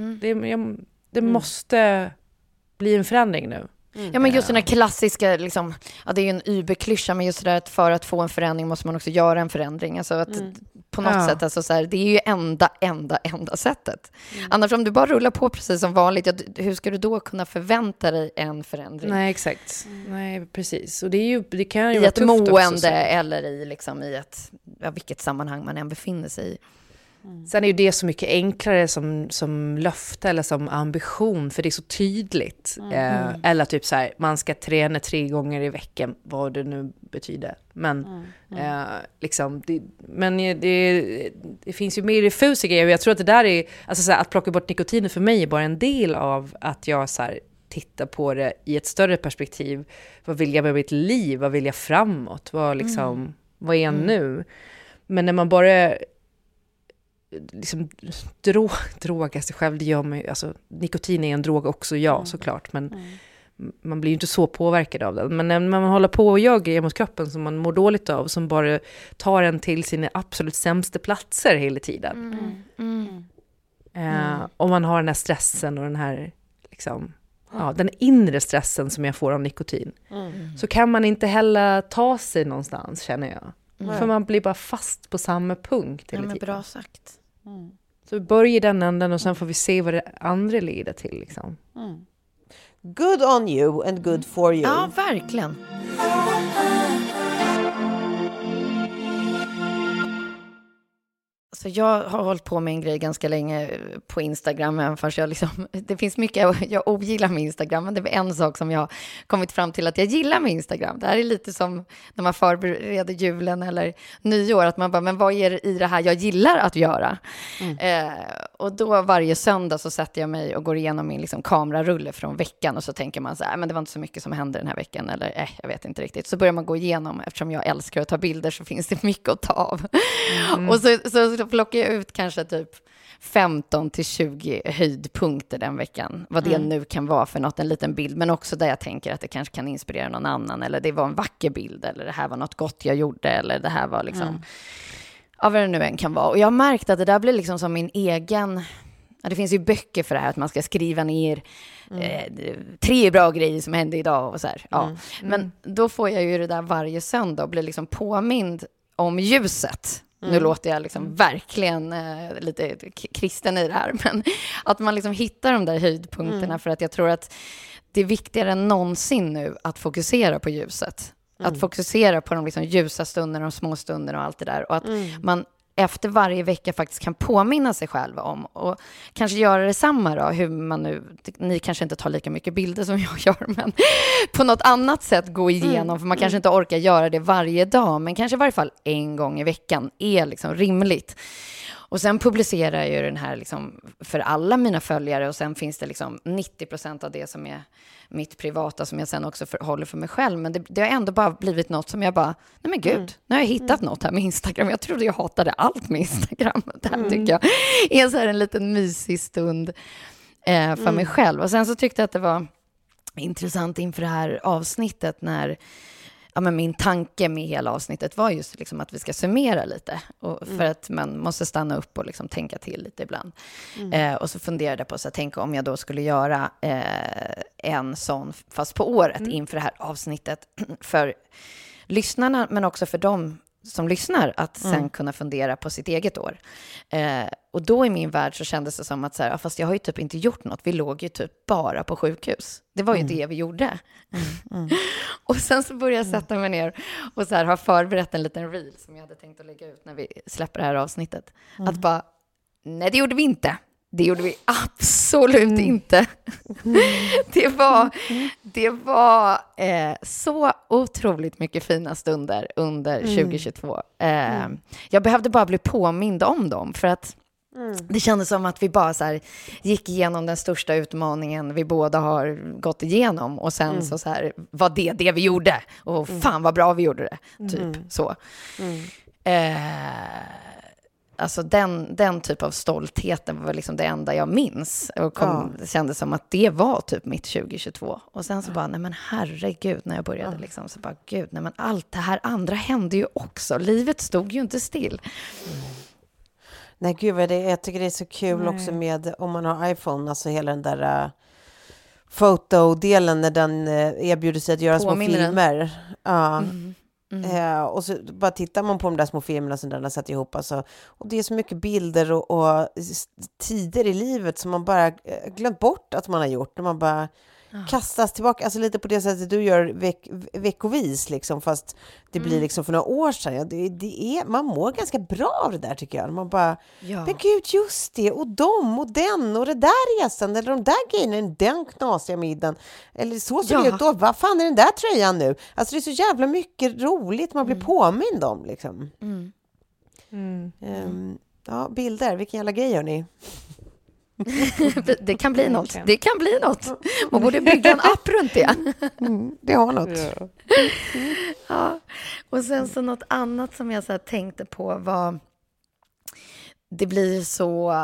det måste bli en förändring nu. Ja, men just den här klassiska, liksom, det är ju en überklyscha, men just det där att för att få en förändring måste man också göra en förändring. Alltså att på något sätt, alltså så här, det är ju enda sättet. Annars om du bara rullar på precis som vanligt, hur ska du då kunna förvänta dig en förändring? Nej, exakt. Nej, precis. Och det kan ju i vara ett tufft mående också, eller i ett vilket sammanhang man än befinner sig i. Sen är ju det så mycket enklare som löfte eller som ambition, för det är så tydligt. Eller typ så här, man ska träna 3 gånger i veckan, vad det nu betyder. Men liksom, det finns ju mer diffusa grejer. Jag tror att det där är, alltså så här, att plocka bort nikotinen för mig är bara en del av att jag så här, tittar på det i ett större perspektiv. Vad vill jag med mitt liv? Vad vill jag framåt? Vad är jag nu? Men när man bara liksom droga sig själv, det gör man ju, alltså nikotin är en drog också, såklart, men man blir ju inte så påverkad av den. Men när man håller på och gör grejer mot kroppen som man mår dåligt av, som bara tar en till sina absolut sämsta platser hela tiden. Och man har den här stressen och den här liksom, den inre stressen som jag får av nikotin, så kan man inte heller ta sig någonstans, känner jag. För man blir bara fast på samma punkt hela tiden. Bra sagt. Så vi börjar i den änden, och sen får vi se vad det andra leder till. Liksom. Good on you and good for you. Ja, verkligen. Så jag har hållit på med en grej ganska länge på Instagram, även fast det finns mycket jag ogillar med Instagram, men det är en sak som jag har kommit fram till att jag gillar med Instagram. Det här är lite som när man förbereder julen eller nyår, att man bara, men vad är det i det här jag gillar att göra? Och då varje söndag så sätter jag mig och går igenom min liksom kamerarulle från veckan, och så tänker man så här, men det var inte så mycket som hände den här veckan, eller jag vet inte riktigt. Så börjar man gå igenom, eftersom jag älskar att ta bilder så finns det mycket att ta av. Och så plockar jag ut kanske typ 15-20 höjdpunkter den veckan. Vad det nu kan vara för något, en liten bild. Men också där jag tänker att det kanske kan inspirera någon annan. Eller det var en vacker bild. Eller det här var något gott jag gjorde. Eller det här var liksom... vad det nu än kan vara. Och jag har märkt att det där blir liksom som min egen... det finns ju böcker för det här. Att man ska skriva ner 3 bra grejer som hände idag. Och så här. Men då får jag ju det där varje söndag. Och blir liksom påmind om ljuset. Nu låter jag liksom verkligen lite kristen i det här, men att man liksom hittar de där höjdpunkterna, för att jag tror att det är viktigare än någonsin nu att fokusera på ljuset. Att fokusera på de liksom ljusa stunderna, de små stunderna och allt det där. Och att man efter varje vecka faktiskt kan påminna sig själv om och kanske göra detsamma då, hur man nu, ni kanske inte tar lika mycket bilder som jag gör, men på något annat sätt gå igenom, för man kanske inte orkar göra det varje dag, men kanske i varje fall en gång i veckan är liksom rimligt. Och sen publicerar jag ju den här liksom för alla mina följare, och sen finns det liksom 90% av det som är mitt privata som jag sen också håller för mig själv. Men det har ändå bara blivit något som jag bara, nej men gud, nu har jag hittat något här med Instagram. Jag trodde jag hatade allt med Instagram. Det här tycker jag är så här en liten mysig stund för mig själv. Och sen så tyckte jag att det var intressant inför det här avsnittet när men min tanke med hela avsnittet var just liksom att vi ska summera lite. Och för att man måste stanna upp och liksom tänka till lite ibland. Och så funderade jag på att tänka om jag då skulle göra en sån fast på året inför det här avsnittet. För lyssnarna, men också för dem som lyssnar, att sen kunna fundera på sitt eget år. Och då i min värld så kändes det som att så här, fast jag har ju typ inte gjort något. Vi låg ju typ bara på sjukhus. Det var ju det vi gjorde. Och sen så började jag sätta mig ner och så här har förberett en liten reel som jag hade tänkt att lägga ut när vi släpper det här avsnittet. Att bara, nej det gjorde vi inte. Det gjorde vi absolut inte. Det var så otroligt mycket fina stunder under 2022. Jag behövde bara bli påmind om dem, för att det kändes som att vi bara så här gick igenom den största utmaningen vi båda har gått igenom, och sen så här var det vi gjorde, och fan vad bra vi gjorde det, typ så. Alltså den typ av stoltheten var liksom det enda jag minns, och det kändes som att det var typ mitt 2022. Och sen så bara, nej men herregud, när jag började liksom, så bara gud, nej men allt det här andra hände ju också. Livet stod ju inte still. Nej gud, jag tycker det är så kul också med, om man har iPhone, alltså hela den där fotodelen när den erbjuder sig att göra små filmer. Ja. Och så bara tittar man på de där små filmerna som den har satt ihop, alltså, och det är så mycket bilder och tider i livet som man bara glömt bort att man har gjort, när man bara kastas tillbaka, alltså lite på det sättet du gör veckovis liksom, fast det blir liksom för några år sedan. Man mår ganska bra av det där, tycker jag. Man bara, men gud, just det, och dem och den och det där resan, eller de där grejerna, den knasiga middagen, eller så ser det ut då, vad fan är den där tröjan nu? Alltså det är så jävla mycket roligt man blir påmind om liksom. Ja, bilder, vilken jävla grej gör ni? Det kan bli något. Det kan bli något. Man borde bygga en app runt det. Det har något. Ja. Och sen så något annat som jag så här tänkte på var, det blir så,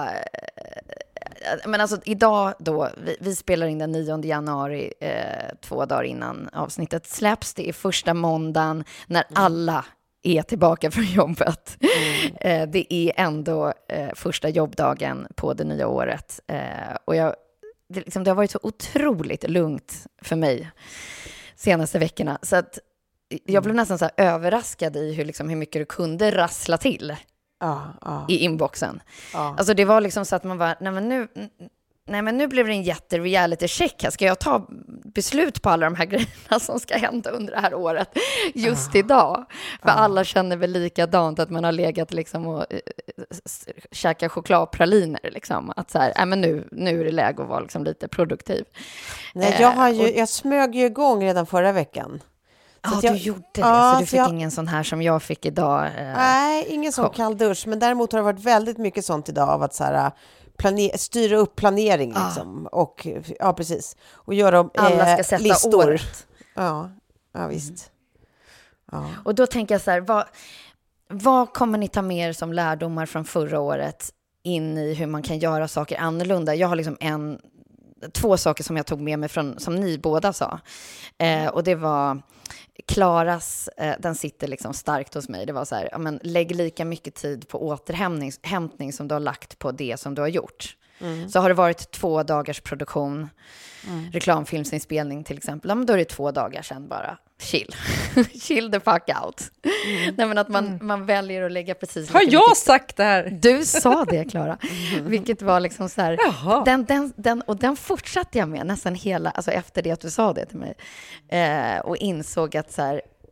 men alltså idag då, vi spelar in den 9 januari, 2 dagar innan avsnittet släpps. Det är första måndagen när alla är tillbaka från jobbet. Det är ändå första jobbdagen på det nya året. Och det har varit så otroligt lugnt för mig senaste veckorna. Så att jag blev nästan så här överraskad i hur mycket du kunde rassla till i inboxen. Alltså det var liksom så att man bara, nej men nu blev det en jätte-reality-check här. Ska jag ta beslut på alla de här grejerna som ska hända under det här året just idag? För alla känner väl likadant, att man har legat liksom och käkat chokladpraliner liksom. Att så här, men nu är det läge att vara liksom lite produktiv. Nej, jag smög ju igång redan förra veckan. Ja, du gjorde det, så du fick ingen sån här som jag fick idag. Nej, ingen sån kall dusch. Men däremot har det varit väldigt mycket sånt idag av att så här, styra upp planering liksom. Och, ja, precis. Och göra alla ska sätta listor. Året. Ja, visst. Ja. Och då tänker jag så här, vad kommer ni ta med er som lärdomar från förra året in i hur man kan göra saker annorlunda? Jag har liksom 2 saker som jag tog med mig från, som ni båda sa. Och det var Klaras, den sitter liksom starkt hos mig. Det var så här, lägg lika mycket tid på återhämtning som du har lagt på det som du har gjort. Så har det varit 2 dagars produktion, reklamfilmsinspelning till exempel, då är det 2 dagar sedan bara chill the fuck out. Nej, men att man väljer att lägga precis lika mycket. Har jag sagt det här? Du sa det, Klara. Vilket var liksom så här, den fortsatte jag med nästan hela, alltså efter det att du sa det till mig, och insåg att så här, nej,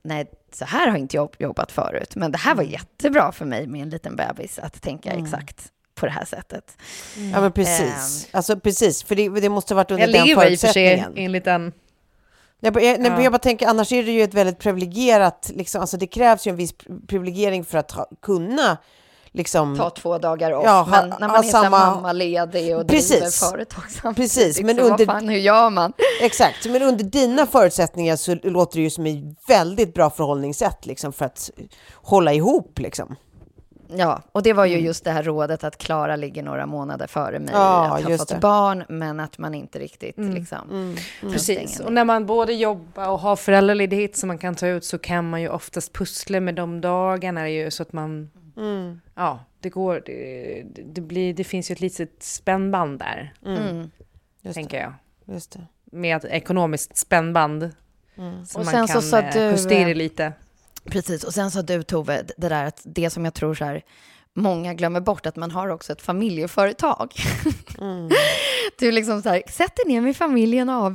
så här har inte jag jobbat förut. Men det här var jättebra för mig med en liten bebis att tänka exakt på det här sättet. Ja, men precis. Alltså precis, för det måste ha varit under den förutsättningen. Enligt den... Jag bara tänker, annars är det ju ett väldigt privilegierat, liksom, alltså det krävs ju en viss privilegiering för att kunna liksom, ta 2 dagar off, ja, men när man är samma mammaledig och driver företag samtidigt, precis, men hur gör man? Exakt, men under dina förutsättningar så låter det ju som ett väldigt bra förhållningssätt liksom, för att hålla ihop liksom. Ja, och det var ju just det här rådet att Klara ligger några månader före mig att ha fått barn, men att man inte riktigt liksom... Precis, och när man både jobbar och har föräldraledighet som man kan ta ut, så kan man ju oftast pussla med de dagarna ju, så att man... Ja, det går... Det finns ju ett litet spännband där, tänker jag. Just det. Med ett ekonomiskt spännband. Så och man sen kan så justera lite. Precis, och sen sa du, Tove, det där att det som jag tror så här, många glömmer bort, att man har också ett familjeföretag. Du liksom så här, sätter ner med familjen AB.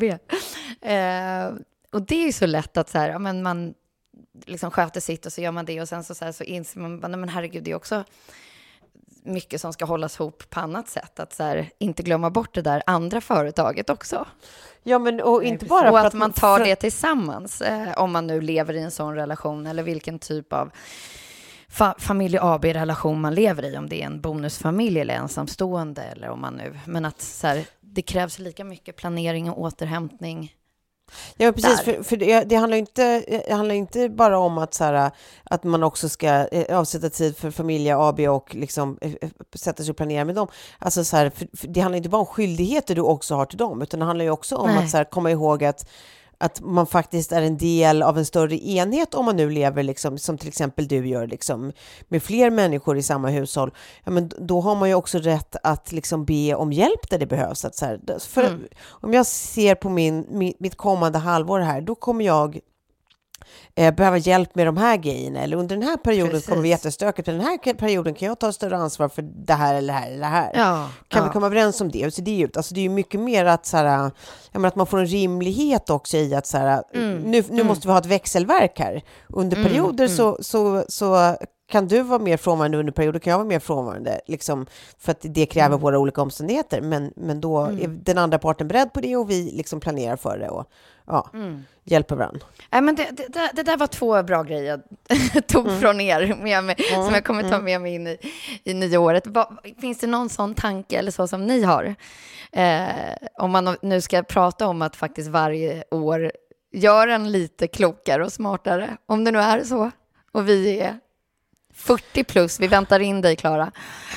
Och det är ju så lätt att så här, ja, men man liksom sköter sitt och så gör man det, och sen så inser man, men herregud, det är också mycket som ska hållas ihop på annat sätt, att så här, inte glömma bort det där andra företaget också. Ja, men och inte bara och för att man tar det tillsammans, om man nu lever i en sån relation, eller vilken typ av familj AB-relation man lever i, om det är en bonusfamilj eller ensamstående, eller om man nu, men att så här, det krävs lika mycket planering och återhämtning. Ja, precis, för det handlar inte bara om att, så här, att man också ska avsätta tid för familj AB och liksom sätta sig och planera med dem. Alltså, så här, för det handlar inte bara om skyldigheter du också har till dem, utan det handlar ju också om att så här, komma ihåg att man faktiskt är en del av en större enhet, om man nu lever liksom, som till exempel du gör liksom, med fler människor i samma hushåll. Ja, men då har man ju också rätt att liksom be om hjälp där det behövs. Att så här, om jag ser på mitt kommande halvår här, då kommer jag behöva hjälp med de här grejerna, eller under den här perioden kommer vi jättestökigt, men den här perioden kan jag ta större ansvar för det här eller det här eller det här. Kan vi komma överens om det? Så det är ju, alltså det är ju mycket mer att så här, jag menar, att man får en rimlighet också i att så här, nu måste vi ha ett växelverk här. Under perioder så kan du vara mer frånvarande, under perioder kan jag vara mer frånvarande, liksom, för att det kräver våra olika omständigheter, men då är den andra parten beredd på det, och vi liksom planerar för det och hjälper varandra. Men det där var 2 bra grejer jag tog från er som jag kommer ta med mig in i nya året. Finns det någon sån tanke eller så som ni har? Om man nu ska prata om att faktiskt varje år göra en lite klokare och smartare, om det nu är så. Och vi är 40 plus, vi väntar in dig, Klara.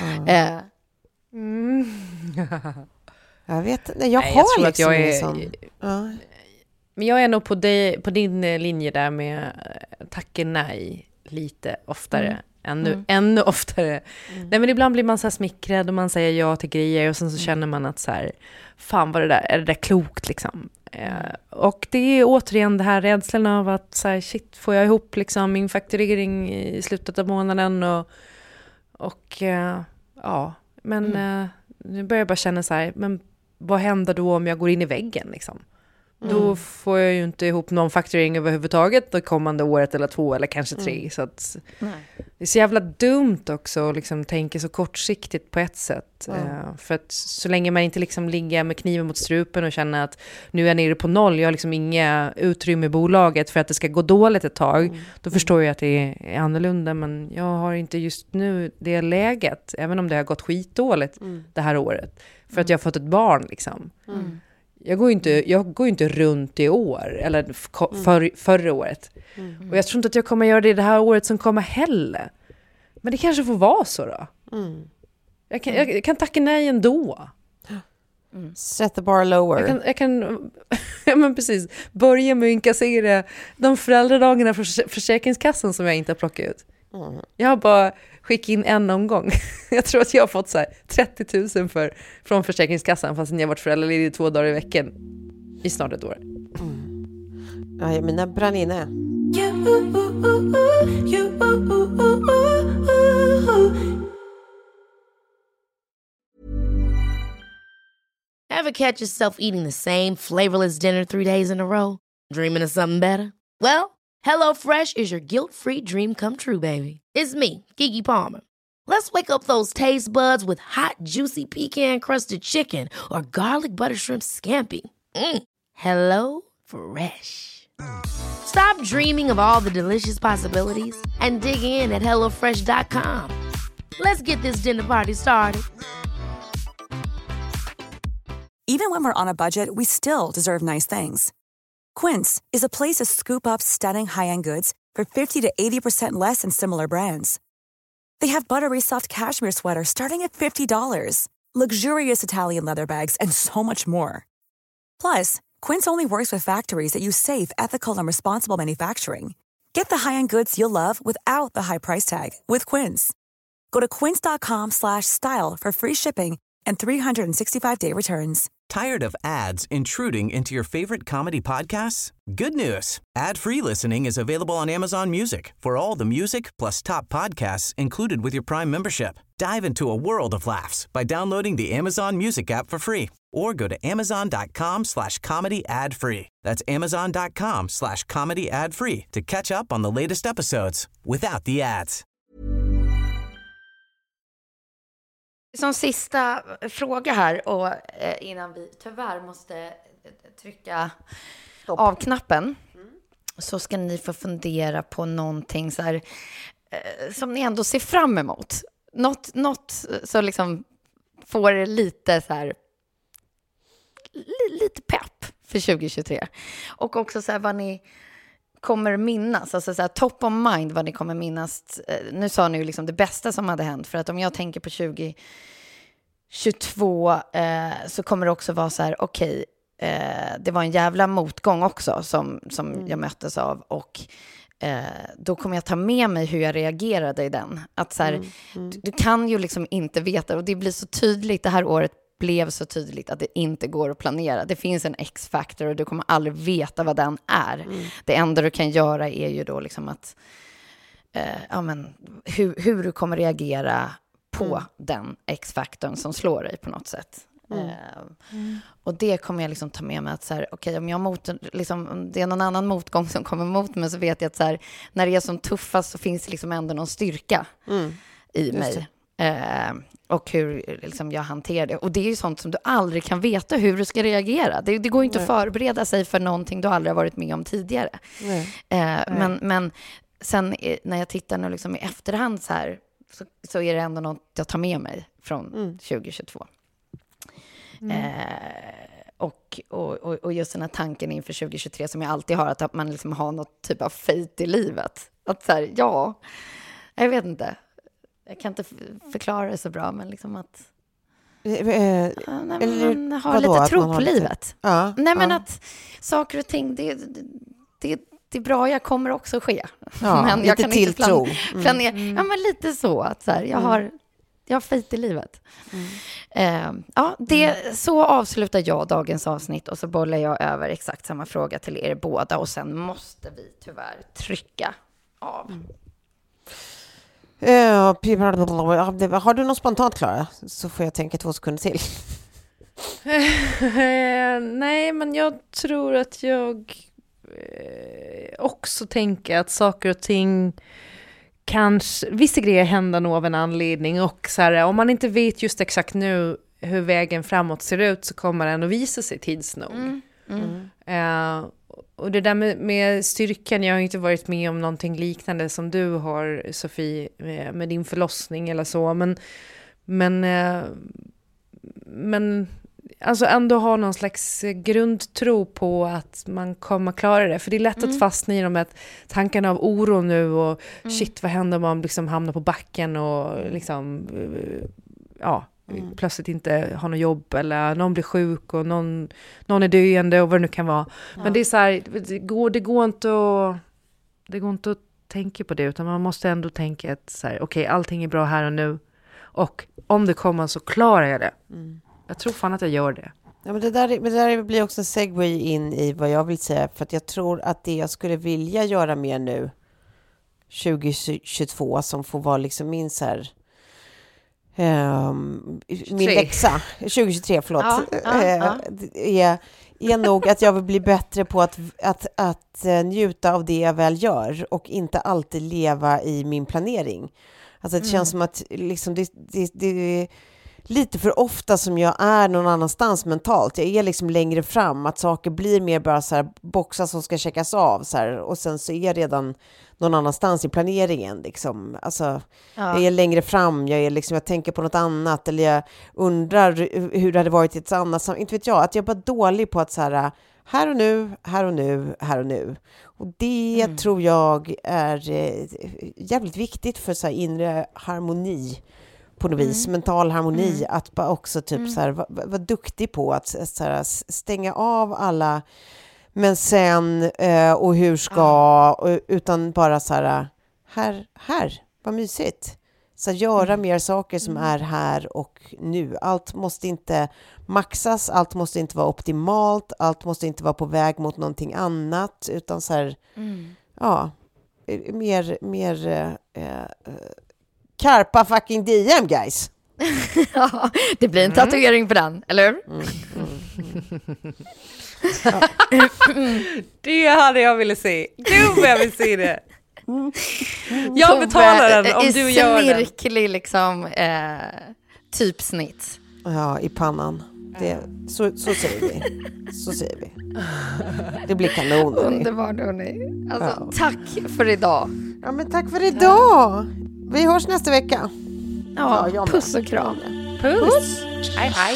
Jag vet inte, jag har liksom en sån... Men jag är nog på din linje där med tacka nej lite oftare. Ännu oftare. Nej, men ibland blir man så här smickrad och man säger ja till grejer, och sen så känner man att så här, fan, vad är det där klokt liksom. Och det är återigen det här rädslan av att så här, shit, får jag ihop liksom min fakturering i slutet av månaden, och men nu börjar jag bara känna så här, men vad händer då om jag går in i väggen liksom? Då får jag ju inte ihop någon fakturering överhuvudtaget det kommande året eller 2 eller kanske 3. Så att det är så jävla dumt också att liksom tänka så kortsiktigt på ett sätt. För att så länge man inte liksom ligger med kniven mot strupen och känner att nu är jag nere på 0, jag har liksom inga utrymme i bolaget för att det ska gå dåligt ett tag, då förstår jag att det är annorlunda. Men jag har inte just nu det läget, även om det har gått skitdåligt det här året, för att jag har fått ett barn liksom. Jag går inte runt i år eller förra året. Och jag tror inte att jag kommer göra det här året som kommer heller. Men det kanske får vara så då. Jag kan tacka nej ändå. Set the bar lower. Jag kan men precis, börja med att inkassera de föräldradagarna för Försäkringskassan som jag inte har plockat ut. Jag har bara skickat in en omgång. Jag tror att jag har fått så här 30 000 från Försäkringskassan, fast jag har varit föräldraledig 2 dagar i veckan i snart ett år. Ja, mina brann inne. Ever catch yourself eating the same flavorless dinner 3 days in a row? Dreaming of something better? Well, HelloFresh is your guilt-free dream come true, baby. It's me, Keke Palmer. Let's wake up those taste buds with hot, juicy pecan-crusted chicken or garlic butter shrimp scampi. Hello Fresh. Stop dreaming of all the delicious possibilities and dig in at HelloFresh.com. Let's get this dinner party started. Even when we're on a budget, we still deserve nice things. Quince is a place to scoop up stunning high-end goods for 50 to 80% less than similar brands. They have buttery soft cashmere sweaters starting at $50, luxurious Italian leather bags, and so much more. Plus, Quince only works with factories that use safe, ethical, and responsible manufacturing. Get the high-end goods you'll love without the high price tag with Quince. Go to quince.com/style for free shipping and 365-day returns. Tired of ads intruding into your favorite comedy podcasts? Good news. Ad-free listening is available on Amazon Music for all the music plus top podcasts included with your Prime membership. Dive into a world of laughs by downloading the Amazon Music app for free or go to amazon.com/comedy ad-free. That's amazon.com/comedy ad-free to catch up on the latest episodes without the ads. Som sista fråga här och innan vi tyvärr måste trycka av knappen så ska ni få fundera på någonting så här, som ni ändå ser fram emot. Något så liksom får er lite så här lite pepp för 2023. Och också så här vad ni kommer minnas, alltså så här, top of mind vad ni kommer minnas. Nu sa ni ju liksom det bästa som hade hänt, för att om jag tänker på 2022 så kommer det också vara så här, okej, det var en jävla motgång också som jag möttes av, och då kommer jag ta med mig hur jag reagerade i den. Att så här, du kan ju liksom inte veta, och det blir så tydligt, det här året blev så tydligt att det inte går att planera. Det finns en X-factor och du kommer aldrig veta vad den är. Det enda du kan göra är ju då liksom att hur du kommer reagera på den X-faktorn som slår dig på något sätt. Och det kommer jag liksom ta med mig, att så här, okej, om jag liksom, det är någon annan motgång som kommer mot mig, så vet jag att så här, när det är som tuffast så finns det liksom ändå någon styrka i mig. Och hur liksom jag hanterar det. Och det är ju sånt som du aldrig kan veta hur du ska reagera. Det går ju inte att förbereda sig för någonting du aldrig har varit med om tidigare. Men sen när jag tittar nu liksom i efterhand så här, så är det ändå något jag tar med mig från 2022. Och just den här tanken inför 2023 som jag alltid har, att man liksom har något typ av fate i livet. Att så här, jag vet inte. Jag kan inte förklara det så bra, men liksom att man har lite tro på livet. Men att saker och ting, det är bra, jag kommer också ske. Men jag kan inte planera. Men lite så att så här, jag har fint i livet. Så avslutar jag dagens avsnitt, och så bollar jag över exakt samma fråga till er båda, och sen måste vi tyvärr trycka av. Har du något spontant, Klara? Så får jag tänka 2 sekunder till. Nej, men jag tror att jag också tänker att saker och ting, kanske vissa grejer händer nog av en anledning, och så här, om man inte vet just exakt nu hur vägen framåt ser ut, så kommer den att visa sig tids nog. Och det där med styrkan, jag har inte varit med om någonting liknande som du har, Sofie, med din förlossning eller så, men alltså ändå ha någon slags grundtro på att man kommer klara det. För det är lätt att fastna i de här tankarna av oro nu, och shit, vad händer om man liksom hamnar på backen och liksom plötsligt inte har något jobb, eller någon blir sjuk och någon är döende och vad det nu kan vara. Men det är så här, det går inte att tänka på det, utan man måste ändå tänka att så här, okej, allting är bra här och nu, och om det kommer så klarar jag det. Jag tror fan att jag gör det. Ja, men det där blir också en segway in i vad jag vill säga, för att jag tror att det jag skulle vilja göra mer nu 2022, som får vara liksom min så här min läxa, 2023, förlåt, är nog att jag vill bli bättre på att njuta av det jag väl gör och inte alltid leva i min planering. Alltså det känns som att liksom det är lite för ofta som jag är någon annanstans mentalt. Jag är liksom längre fram, att saker blir mer bara så här boxar som ska checkas av så här, och sen så är jag redan någon annanstans i planeringen liksom. Alltså jag är längre fram, jag tänker på något annat, eller jag undrar hur det hade varit i ett annat, inte vet jag, att jag är bara dålig på att så här och nu, här och nu, här och nu. Och det tror jag är jävligt viktigt för så här inre harmoni på något vis, mental harmoni, att bara också typ så här vara duktig på att så här, stänga av alla men sen och hur ska utan bara så här vad mysigt. Så göra mer saker som är här och nu. Allt måste inte maxas, allt måste inte vara optimalt, allt måste inte vara på väg mot någonting annat, utan så här mer Karpa fucking DM, guys. Ja, det blir en tatuering på den, eller hur? Det hade jag ville se. Gud vad jag vill se det. Jag betalar den om du gör den. I snirklig liksom typsnitt. Ja, i pannan. Så säger vi. Så säger vi. Det blir kanon. Underbart, hörni. Alltså, tack för idag. Ja, men tack för idag. Vi hörs nästa vecka. Ja, puss och kram. Puss. Hej, hej.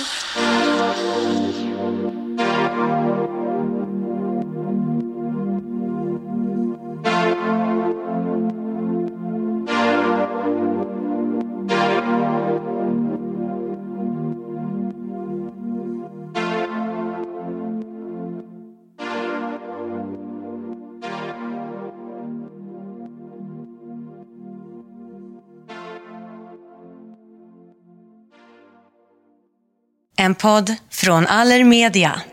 En podd från Allermedia.